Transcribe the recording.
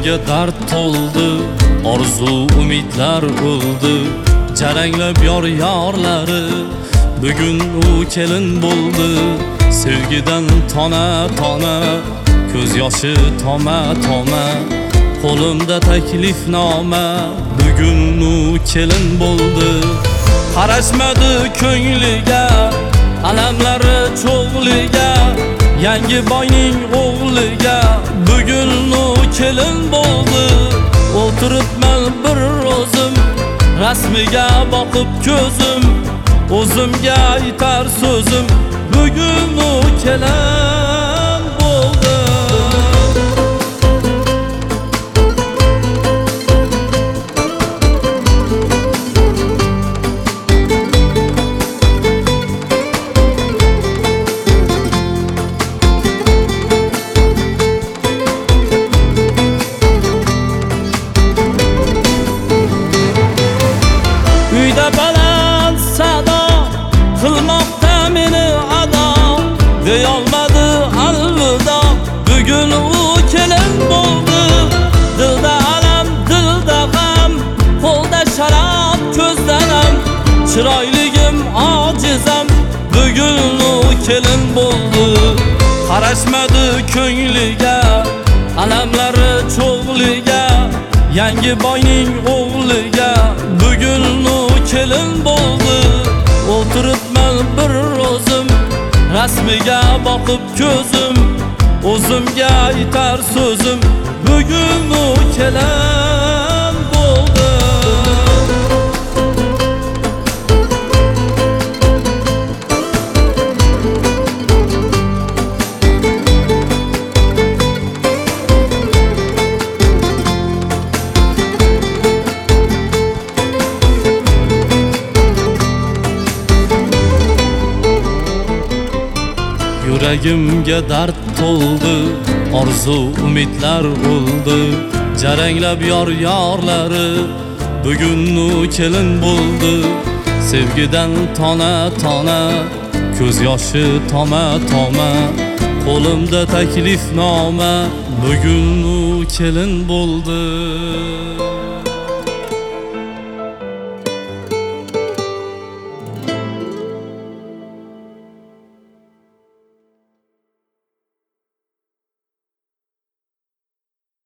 Yuragimga dard to'ldi, orzu umidlar o'ldi. Jaranglab yorlari, bugun u kelin bo'ldi. Sevgidan tona ko'z yoshi toma qo'limda taklifnoma, bugun u kelin bo'ldi. Qarashmadi ko'ngliga, alamlari cho'g'liga, yangi boyning o'g'liga, bugun u kelin bo'ldi. O'tiribman bir o'zim, rasmiga boqib ko'zim, o'zimga aytar so'zim, bugun u kelin bo'ldi. Uyda baland sado qilmoqda meni ado, deyolmadi alvido, bugun u kelin bo'ldi. Dilda alam, dilda g'am, qo'lda sharob, ko'zda nam, chiroyligim ojizam, bugun u kelin bo'ldi. Qarashmadi ko'ngliga, alamlari cho'g'liga, yangi boyning o'g'liga, bugun u kelin bo'ldi. O'tiribman bir o'zim, rasmiga boqib ko'zim, o'zimga aytar so'zim, bugun u kelin bo'ldi. Yuragimga dard to'ldi, orzu umidlar o'ldi. Jaranglab yorlari, bugun u kelin bo'ldi. Sevgidan tona ko'z yoshi toma qo'limda taklifnoma, bugun u kelin bo'ldi.